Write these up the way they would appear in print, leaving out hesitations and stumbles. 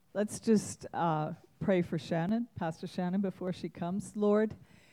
Let's just pray for Shannon, Pastor Shannon, before she comes. Lord,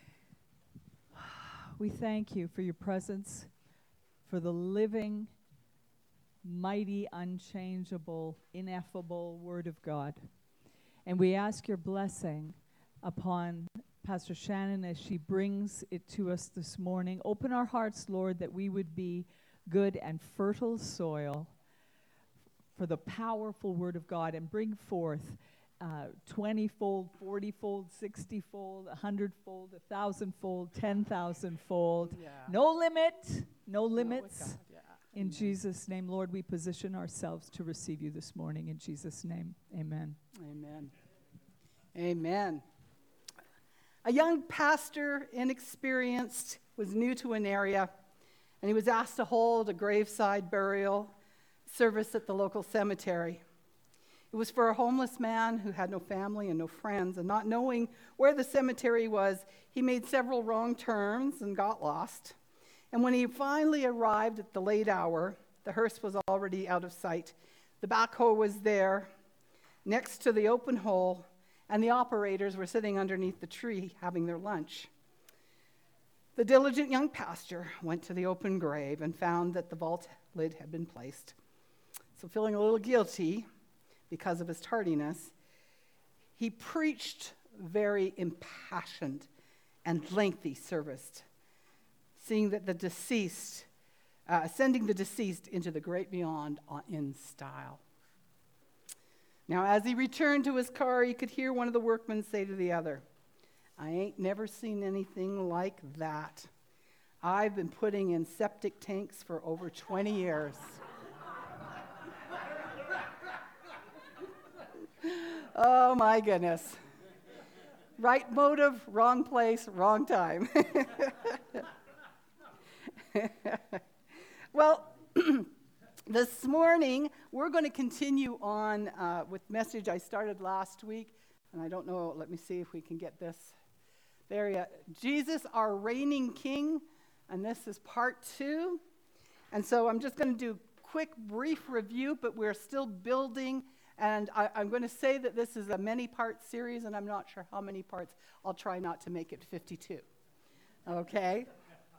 we thank you for your presence, for the living, mighty, unchangeable, ineffable Word of God. And we ask your blessing upon Pastor Shannon as she brings it to us this morning. Open our hearts, Lord, that we would be good and fertile soil for the powerful Word of God and bring forth 20-fold, 40-fold, 60-fold, 100-fold, 1,000-fold, 10,000-fold. Yeah. No limit, no limits. God, yeah. In Jesus' name, Lord, we position ourselves to receive you this morning. In Jesus' name, amen. Amen. Amen. A young pastor, inexperienced, was new to an area, and he was asked to hold a graveside burial service at the local cemetery. It was for a homeless man who had no family and no friends, and not knowing where the cemetery was, he made several wrong turns and got lost. And when he finally arrived at the late hour, the hearse was already out of sight. The backhoe was there next to the open hole, and the operators were sitting underneath the tree having their lunch. The diligent young pastor went to the open grave and found that the vault lid had been placed. So feeling a little guilty because of his tardiness, he preached very impassioned and lengthy service, sending the deceased into the great beyond in style. Now, as he returned to his car, he could hear one of the workmen say to the other, "I ain't never seen anything like that. I've been putting in septic tanks for over 20 years. Oh, my goodness. Right motive, wrong place, wrong time. Well, this morning, we're going to continue on with message I started last week. And I don't know, let me see if we can get this there yet. Jesus, our reigning King. And this is part 2. And so I'm just going to do a quick, brief review, but we're still building. And I'm going to say that this is a many-part series, and I'm not sure how many parts. I'll try not to make it 52. Okay?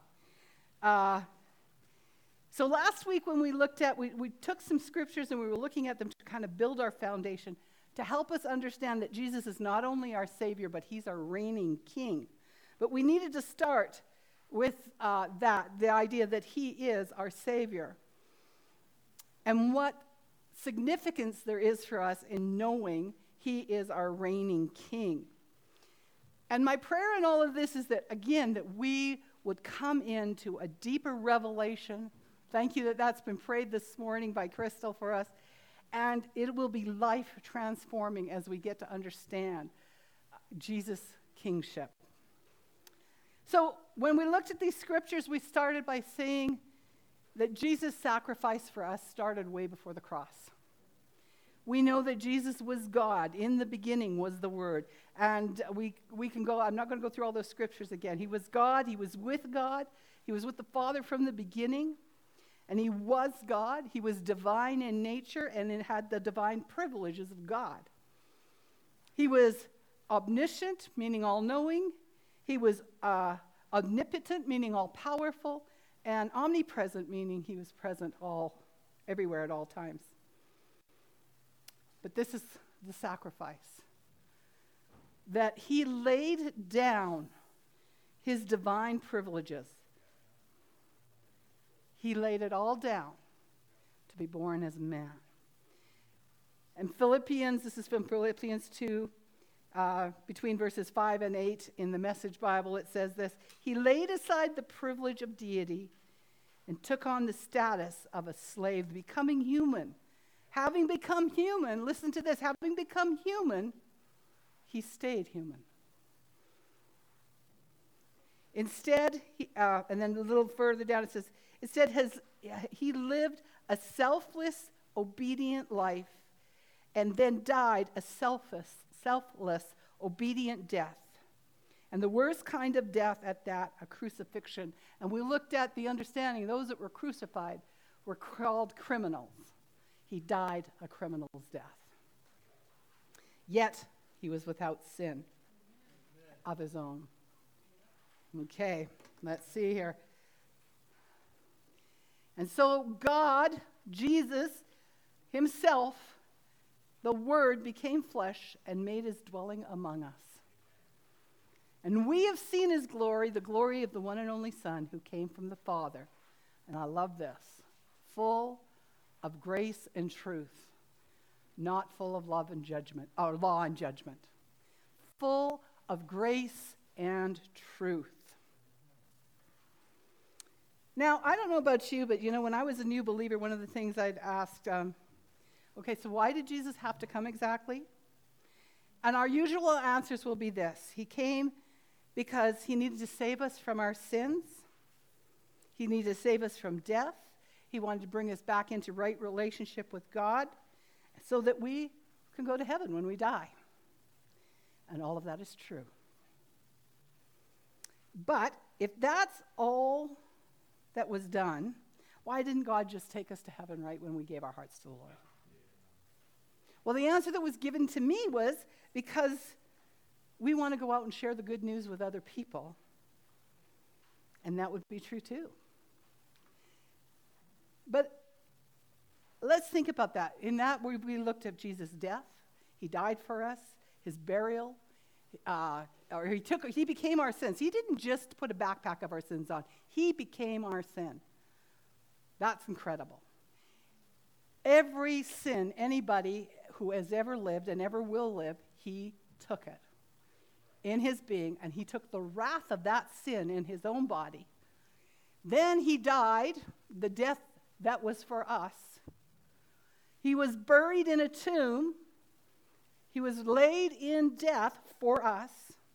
So last week when we looked at, we took some scriptures and we were looking at them to kind of build our foundation, to help us understand that Jesus is not only our Savior, but he's our reigning King. But we needed to start with the idea that he is our Savior. And what significance there is for us in knowing he is our reigning King. And my prayer in all of this is that, again, that we would come into a deeper revelation. Thank you that that's been prayed this morning by Crystal for us. And it will be life transforming as we get to understand Jesus' kingship. So when we looked at these scriptures, we started by saying that Jesus' sacrifice for us started way before the cross. We know that Jesus was God. In the beginning was the Word. And we can go, I'm not going to go through all those scriptures again. He was God. He was with the Father from the beginning. And he was God. He was divine in nature and it had the divine privileges of God. He was omniscient, meaning all-knowing. He was omnipotent, meaning all-powerful. And omnipresent, meaning he was present everywhere at all times. But this is the sacrifice. That he laid down his divine privileges. He laid it all down to be born as a man. And this is from Philippians 2, between verses 5 and 8 in the Message Bible, it says this: he laid aside the privilege of deity and took on the status of a slave, becoming human. Having become human, listen to this, having become human, he stayed human. Instead, and then a little further down it says, instead he lived a selfless, obedient life and then died a selfless, obedient death. And the worst kind of death at that, a crucifixion. And we looked at the understanding, those that were crucified were called criminals. He died a criminal's death. yet he was without sin of his own. Okay, let's see here. And so God, Jesus himself, the Word became flesh and made his dwelling among us. And we have seen his glory, the glory of the one and only Son who came from the Father. And I love this. Full of grace and truth, not full of love and judgment, or law and judgment. Full of grace and truth. Now, I don't know about you, but when I was a new believer, one of the things I'd asked, okay, so why did Jesus have to come exactly? And our usual answers will be this. He came because he needed to save us from our sins. He needed to save us from death. He wanted to bring us back into right relationship with God so that we can go to heaven when we die. And all of that is true. But if that's all that was done, why didn't God just take us to heaven right when we gave our hearts to the Lord? Well, the answer that was given to me was because we want to go out and share the good news with other people. And that would be true too. But let's think about that. In that, we looked at Jesus' death. He died for us. His burial. He became our sins. He didn't just put a backpack of our sins on. He became our sin. That's incredible. Every sin anybody who has ever lived and ever will live, he took it in his being, and he took the wrath of that sin in his own body. Then he died, the death that was for us. He was buried in a tomb. He was laid in death for us.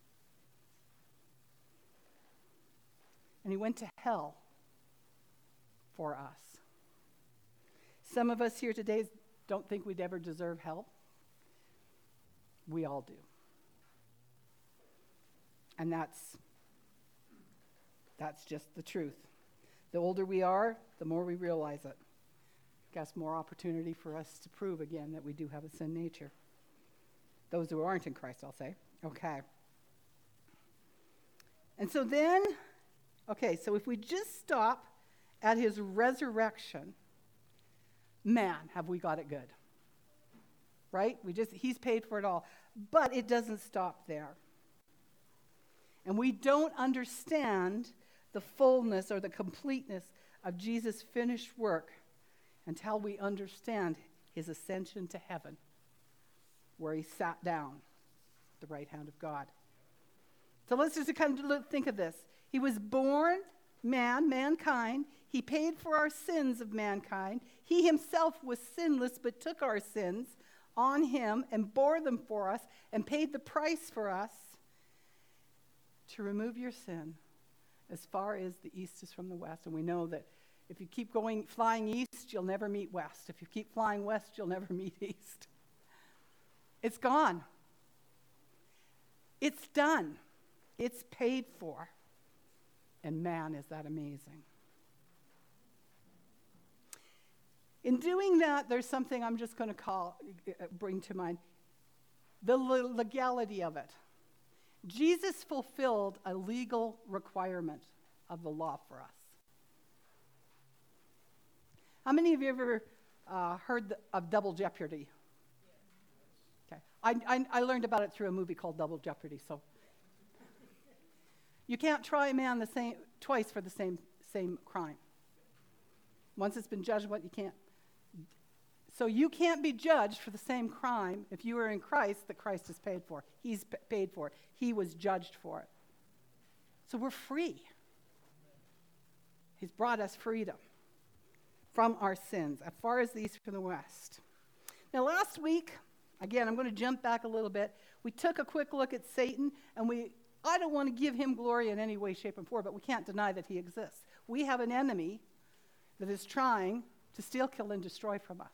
And he went to hell for us. Some of us here today don't think we'd ever deserve hell. We all do. And that's just the truth. The older we are, the more we realize it. Guess more opportunity for us to prove again that we do have a sin nature. Those who aren't in Christ, I'll say. Okay. And so then, so if we just stop at his resurrection, man, have we got it good. Right? He's paid for it all. But it doesn't stop there. And we don't understand the fullness or the completeness of Jesus' finished work until we understand his ascension to heaven, where he sat down at the right hand of God. So let's just kind of think of this. He was born mankind. He paid for our sins of mankind. He himself was sinless, but took our sins on him and bore them for us and paid the price for us to remove your sin as far as the east is from the west. And we know that if you keep flying east, you'll never meet west. If you keep flying west, you'll never meet east. It's gone. It's done. It's paid for. And man, is that amazing. In doing that, there's something I'm just going to bring to mind. The legality of it. Jesus fulfilled a legal requirement of the law for us. How many of you ever heard of double jeopardy? Okay, I learned about it through a movie called Double Jeopardy. So you can't try a man twice for the same crime. Once it's been judged, you can't. So you can't be judged for the same crime if you are in Christ that Christ has paid for. He's paid for it. He was judged for it. So we're free. He's brought us freedom from our sins, as far as the east from the west. Now, last week, again, I'm going to jump back a little bit. We took a quick look at Satan, and I don't want to give him glory in any way, shape, or form, but we can't deny that he exists. We have an enemy that is trying to steal, kill, and destroy from us.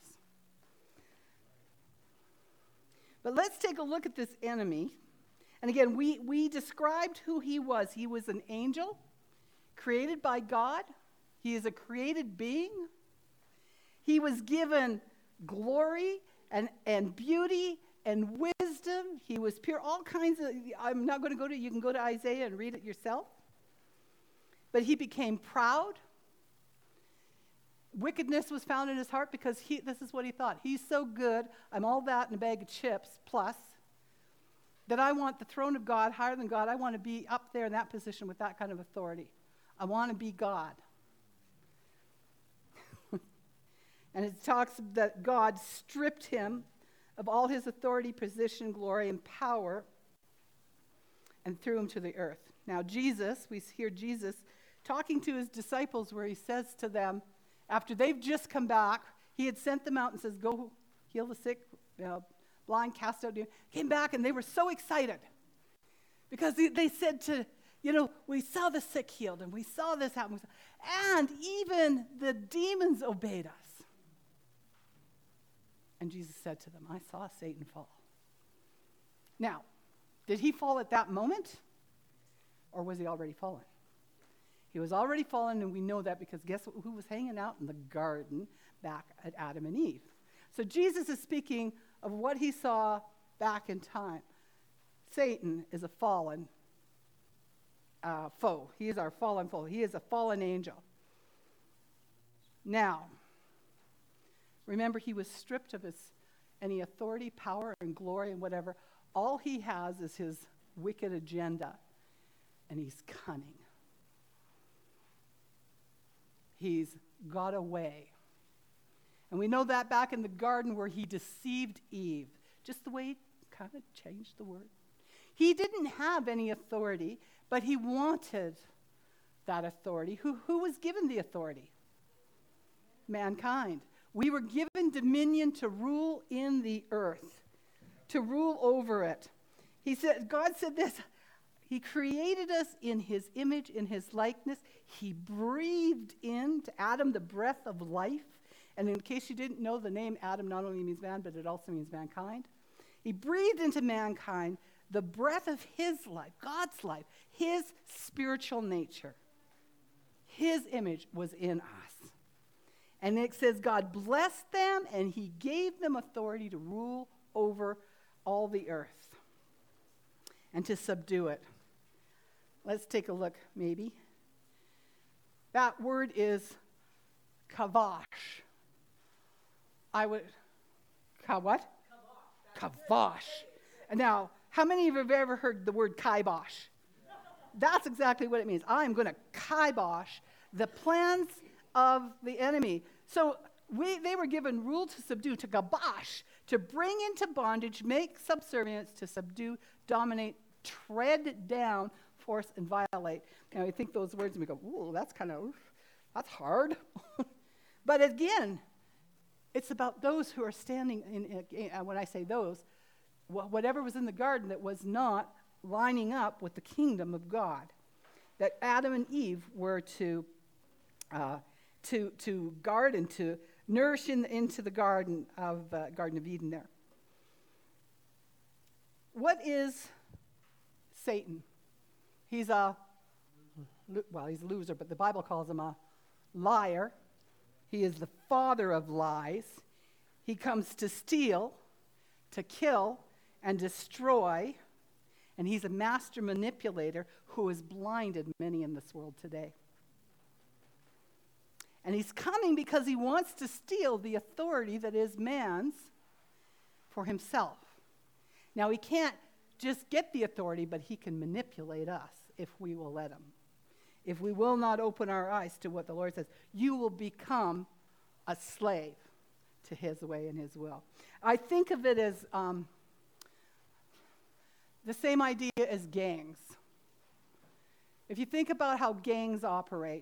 But let's take a look at this enemy. And again, we described who he was. He was an angel created by God. He is a created being. He was given glory and beauty and wisdom. He was pure. All kinds of, I'm not going to go to, you can go to Isaiah and read it yourself. But he became proud. Wickedness was found in his heart because this is what he thought. He's so good, I'm all that in a bag of chips plus, that I want the throne of God higher than God. I want to be up there in that position with that kind of authority. I want to be God. And it talks that God stripped him of all his authority, position, glory, and power and threw him to the earth. Now Jesus, we hear Jesus talking to his disciples where he says to them, after they've just come back, he had sent them out and says, go heal the sick, blind, cast out demons. Came back and they were so excited because they said to, we saw the sick healed and we saw this happen. And even the demons obeyed us. And Jesus said to them, I saw Satan fall. Now, did he fall at that moment? Or was he already fallen? He was already fallen, and we know that because guess who was hanging out in the garden back at Adam and Eve? So Jesus is speaking of what he saw back in time. Satan is a fallen foe. He is our fallen foe. He is a fallen angel. Now, remember, he was stripped of any authority, power, and glory, and whatever. All he has is his wicked agenda, and he's cunning. He's got away. And we know that back in the garden where he deceived Eve, just the way he kind of changed the word. He didn't have any authority, but he wanted that authority. Who was given the authority? Mankind. We were given dominion to rule in the earth, to rule over it. God said this, he created us in his image, in his likeness. He breathed into Adam the breath of life. And in case you didn't know, the name Adam not only means man, but it also means mankind. He breathed into mankind the breath of his life, God's life, his spiritual nature. His image was in us. And it says God blessed them and he gave them authority to rule over all the earth and to subdue it. Let's take a look, maybe. That word is kavash. What? Kavash. Now, how many of you have ever heard the word kibosh? That's exactly what it means. I'm going to kibosh the plans of the enemy. So they were given rule to subdue, to kibosh, to bring into bondage, make subservience, to subdue, dominate, tread down, force, and violate. Now, we think those words and we go, ooh, that's hard. But again, it's about those who are standing in, when I say those, whatever was in the garden that was not lining up with the kingdom of God, that Adam and Eve were to guard and to nourish into the Garden of Eden there. What is Satan? He's a loser, but the Bible calls him a liar. He is the father of lies. He comes to steal, to kill, and destroy. And he's a master manipulator who has blinded many in this world today. And he's coming because he wants to steal the authority that is man's for himself. Now, he can't just get the authority, but he can manipulate us if we will let him. If we will not open our eyes to what the Lord says, you will become a slave to his way and his will. I think of it as the same idea as gangs. If you think about how gangs operate,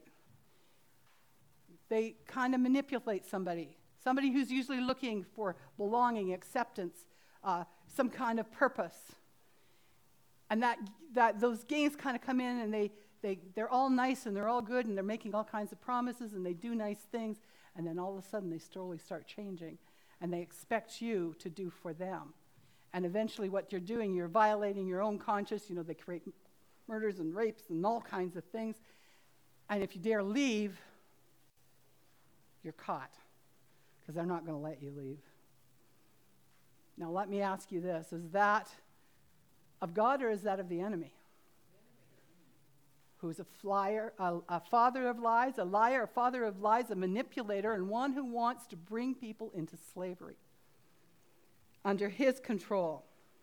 they kind of manipulate somebody who's usually looking for belonging, acceptance, some kind of purpose. And that those gangs kind of come in and they're all nice and they're all good and they're making all kinds of promises and they do nice things, and then all of a sudden they slowly start changing and they expect you to do for them. And eventually what you're doing, you're violating your own conscience. They create murders and rapes and all kinds of things. And if you dare leave, you're caught because they're not going to let you leave. Now let me ask you this. Is that of God or is that of the enemy? Who's a father of lies, a liar, a father of lies, a manipulator, and one who wants to bring people into slavery under his control.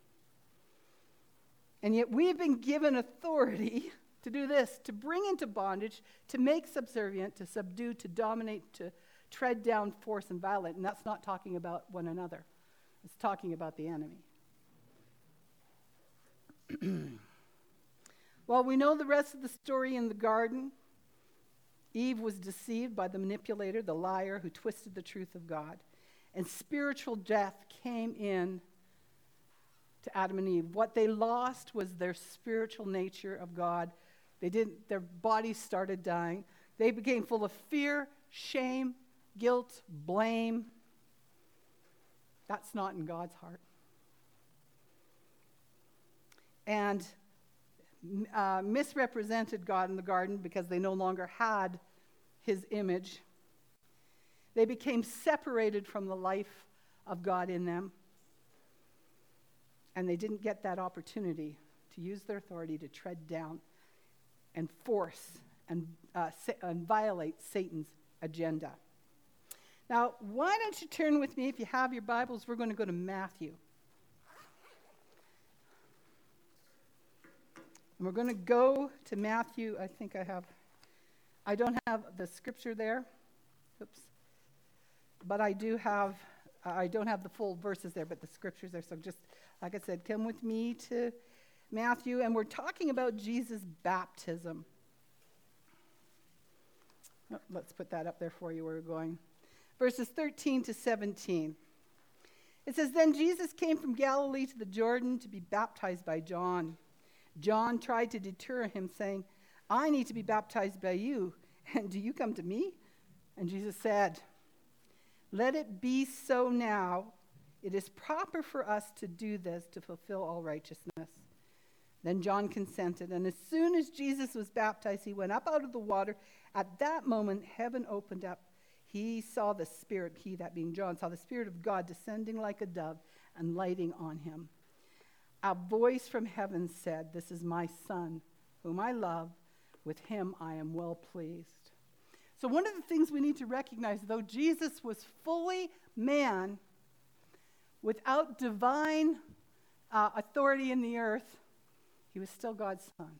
And yet we've been given authority to do this, to bring into bondage, to make subservient, to subdue, to dominate, to tread down, force, and violate. And that's not talking about one another. It's talking about the enemy. Well, we know the rest of the story in the garden. Eve was deceived by the manipulator, the liar, who twisted the truth of God. And spiritual death came in to Adam and Eve. What they lost was their spiritual nature of God. Their bodies started dying. They became full of fear, shame, guilt, blame. That's not in God's heart. And misrepresented God in the garden because they no longer had his image. They became separated from the life of God in them. And they didn't get that opportunity to use their authority to tread down and force and violate Satan's agenda. Now, why don't you turn with me, if you have your Bibles, we're going to go to Matthew. And we're going to go to Matthew. I don't have the scripture there. Oops. But I don't have the full verses there, but the scripture's there. So just, like I said, come with me to Matthew. And we're talking about Jesus' baptism. Oh, let's put that up there for you where we're going. Verses 13 to 17. It says, "Then Jesus came from Galilee to the Jordan to be baptized by John. John tried to deter him, saying, 'I need to be baptized by you, and do you come to me?' And Jesus said, 'Let it be so now. It is proper for us to do this to fulfill all righteousness.' Then John consented, and as soon as Jesus was baptized, he went up out of the water. At that moment, heaven opened up. He saw the Spirit, he, that being John, saw the Spirit of God descending like a dove and lighting on him. A voice from heaven said, 'This is my Son, whom I love. With him I am well pleased.'" So one of the things we need to recognize, though Jesus was fully man, without divine authority in the earth, he was still God's Son.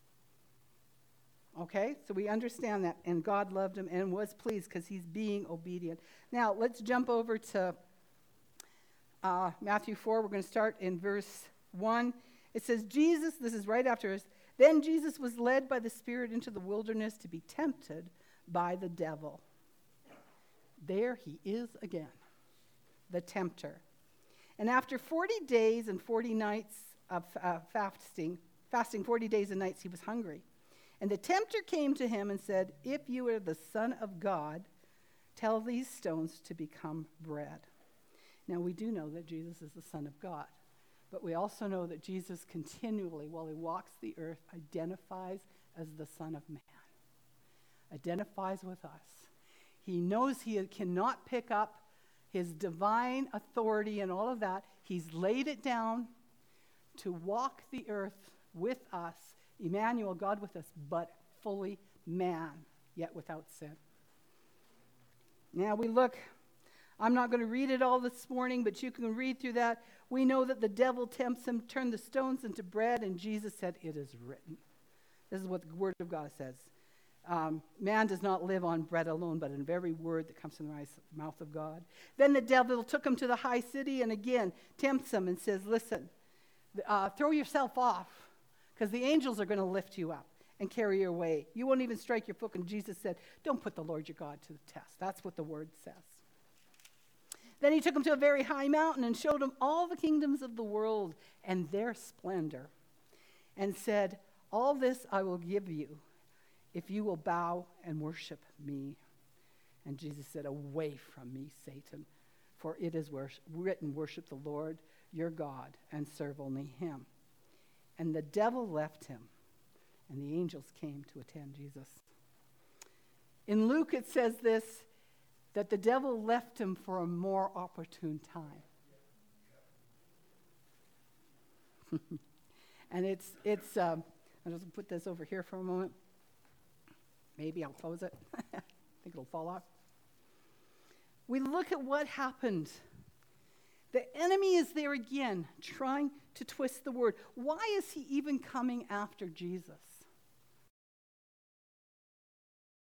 Okay, so we understand that, and God loved him and was pleased because he's being obedient. Now, let's jump over to Matthew 4. We're going to start in verse 1. It says, Jesus, this is right after us, "Then Jesus was led by the Spirit into the wilderness to be tempted by the devil." There he is again, the tempter. "And after 40 days and 40 nights of fasting 40 days and nights, he was hungry. And the tempter came to him and said, 'If you are the Son of God, tell these stones to become bread.'" Now, we do know that Jesus is the Son of God. But we also know that Jesus continually, while he walks the earth, identifies as the Son of Man. Identifies with us. He knows he cannot pick up his divine authority and all of that. He's laid it down to walk the earth with us, Emmanuel, God with us, but fully man, yet without sin. Now we look, I'm not going to read it all this morning, but you can read through that. We know that the devil tempts him, turn the stones into bread, and Jesus said, "It is written." This is what the Word of God says. Man does not live on bread alone, but in every word that comes from the mouth of God. Then the devil took him to the high city and again tempts him and says, "Listen, throw yourself off, because the angels are going to lift you up and carry you away. You won't even strike your foot." And Jesus said, "Don't put the Lord your God to the test." That's what the Word says. Then he took him to a very high mountain and showed him all the kingdoms of the world and their splendor, and said, "All this I will give you if you will bow and worship me." And Jesus said, "Away from me, Satan, for it is written, worship the Lord your God and serve only him." And the devil left him, and the angels came to attend Jesus. In Luke it says this, that the devil left him for a more opportune time. And I'll just put this over here for a moment. Maybe I'll close it. I think it'll fall off. We look at what happened. The enemy is there again, trying to twist the word. Why is he even coming after Jesus?